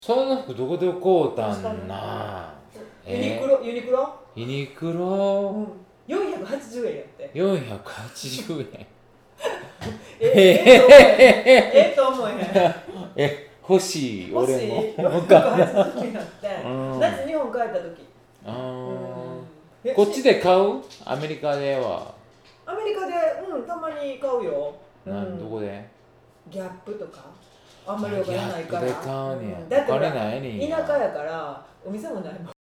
その服どこで買うたんな。 ユニクロ、ユニクロ、 ユニクロ 480円やって。 480円。 ええと思えへん。 欲しい、 欲し俺も。 い。480円やって。 うん夏日本帰った時。 こっちで買う？アメリカでは。 アメリカで、たまに買うよ。 どこで？ ギャップとか。あんまりお金ないから。 ギャップで買うねや。 だってお金ないねんや。 田舎やから、お店もないもん。